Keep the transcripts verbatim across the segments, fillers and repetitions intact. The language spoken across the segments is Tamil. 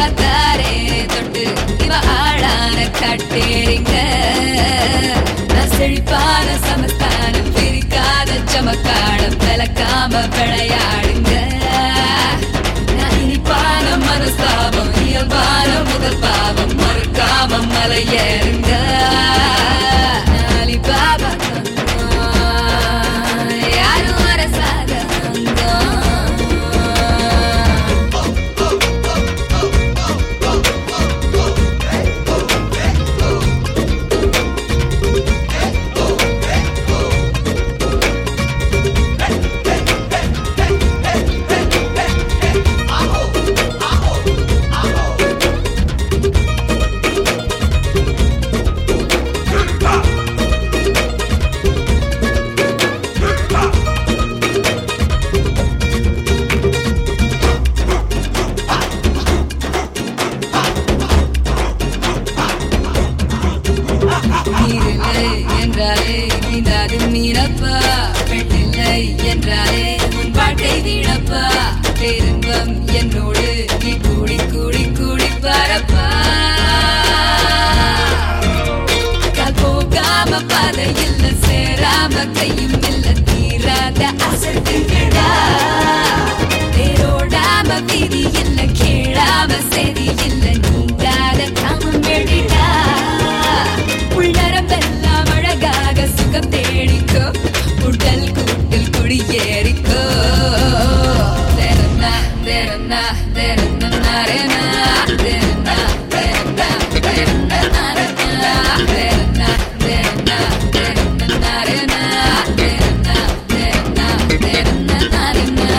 பத்தாரே தொட்டு இவ ஆளான காட்டேரிங்க நான் செழிப்பான சமஸ்தானம் பிரிக்காத சமக்காலம் விளக்காம விளையாடுங்க நான் இனிப்பான மனஸ்தாபம் இயல்பான முதல் பாவம் மறுக்காம மலையேறுங்க நாலி பாபா யாரும் அரசாத நீரில்லை என்றாலே நீந்தாது மீனப்பா பெண்ணில்லை என்றாலே உன் வாழ்க்கை வீணப்பா பேரின்பம் என்னோடு நீ கூடி கூடி கூடி பரப்பா கால் போகாம பாதை இல்ல சேராம கையும் இல்ல தீராத அசத்துங்களா தேரோடாம வீதி இல்ல கேளாம செதி இல்ல நீங்காத காமம் வெளிடா உள்ளரம்பெல்லாம் அழகாக சுகம் தேடிக்கோ உடல் கூட்டில் குடியேறிக்கோ தேரன்னா தேரன்னா தேரன்னா நாரேனா தேரன்னா தேரன்னா தேரன்னா நாரேனா தேரன்னா தேரன்னா தேரன்னா நாரேனா தேரன்னா தேரன்னா தேரன்னா நாரேனா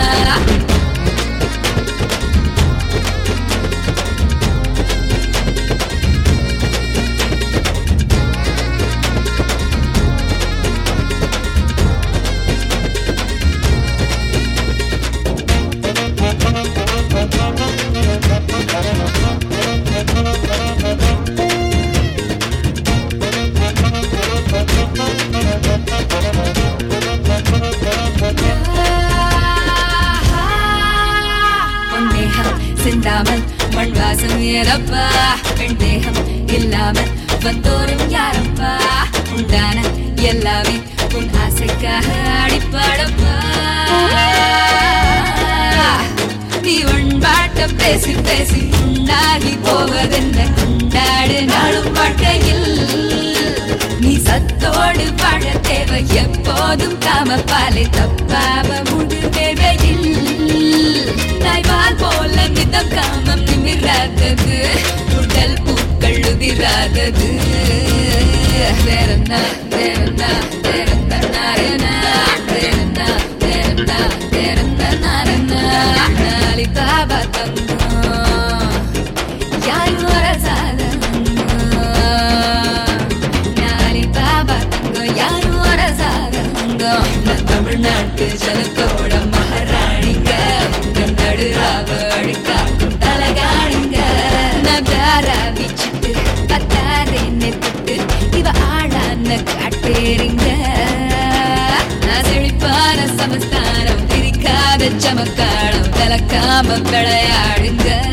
சிந்தாமல் மண் வாசம் ஏறப்பா பெண் தேகம் இல்லாமல் வந்தோரும் யாரப்பா உண்டான எல்லாமே உன் ஆசைக்காக அடிப்பாடப்பா நீ உண்பாட்ட பேசி பேசி உண்டாகி போவதென்ன கொண்டாடு நாளும் வாழ்க்கையில் நீ சத்தோடு வாழ தேவை எப்போதும் காம பாலை தப்பாம முழு தேவையில் நாய்வால் போல மிதம் காமம் நிமிராதது உடல் பூக்கள் உதிராதது வேறன்னா வேறன்னா வேறன்னா நாரேனா வேறன்னா வேறன்னா வேறன்னா நாரேனா நாளி பாபா தங்கம் யாரும் அரசாத நாளி பாபா தங்கம் யாரும் அரசாத தமிழ்நாட்டு ஜனத்தோட மகாராணிங்க நடுராவ அழுக்காக்கும் தலகாணிங்க நகாரா வீச்சிட்டு பத்தாரே நெத்துட்டு இவ ஆளான காட்டேரிங்க நான் செழிப்பான சமஸ்தானம் பிரிக்காத சமக்காலம் விளக்காம விளையாடுங்க